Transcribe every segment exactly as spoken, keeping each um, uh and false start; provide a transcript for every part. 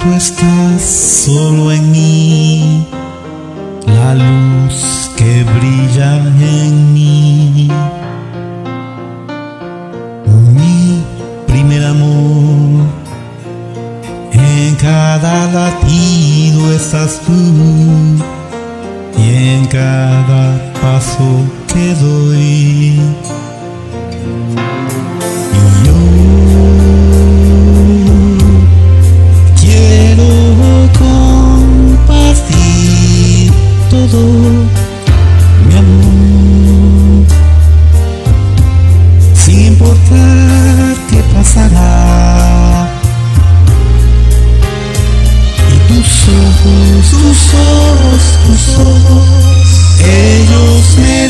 tú estás solo en mí, la luz que brilla en mí. Mi primer amor, en cada latido estás tú, y en cada paso que doy. Y yo quiero compartir todo mi amor, sin importar qué pasará. Y tus ojos, tus ojos, tus ojos, ellos me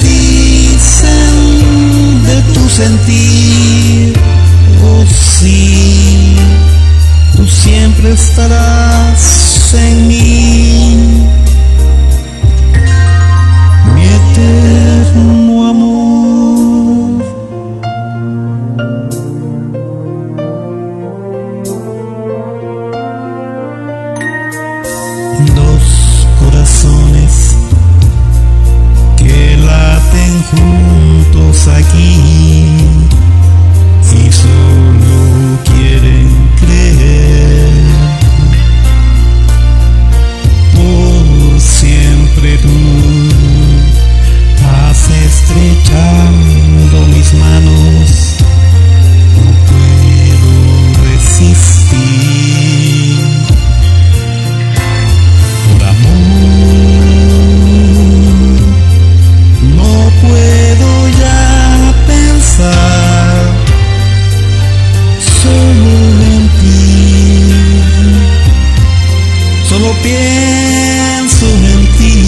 dicen de tu sentir. Oh sí, tú siempre estarás en mí, mi eterno amor. Dos corazones que laten juntos aquí y solo quieren creer. Por siempre tú has estrechado mis manos, no puedo resistir. Por amor no puedo ya pensar solo en ti, solo pienso en ti.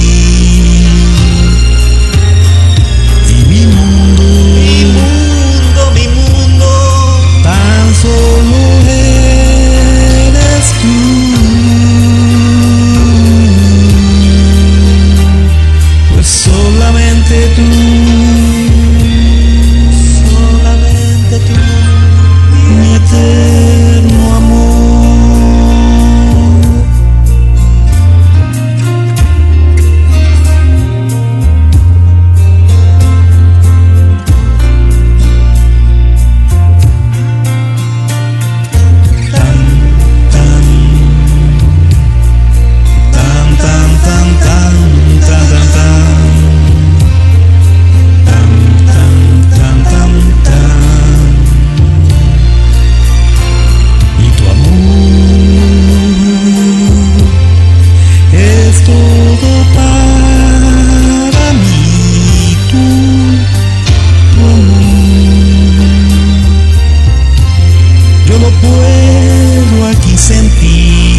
Y mi mundo, mi mundo, mi mundo, tan solo eres tú. Pues solamente tú, solamente tú, mi eterno amor. Tan, tan, tan, tan, tan, tan, tan, tan, tan, tan, tan, tan. Y tu amor es todo para mí, tú, tu amor. Yo lo puedo aquí sentir,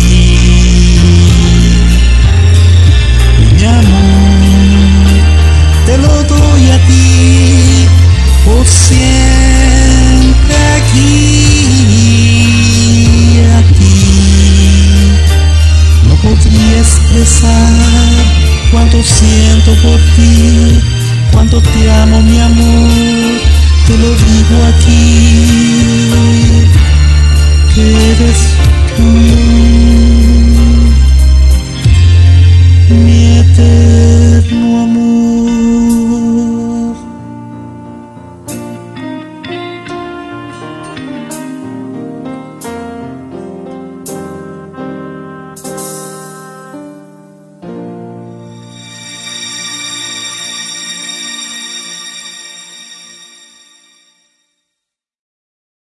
y mi amor te lo doy a ti, por siempre aquí, aquí. No podría expresar cuánto siento por ti, cuánto te amo, mi amor, te lo digo aquí, que eres tú, mi eterno.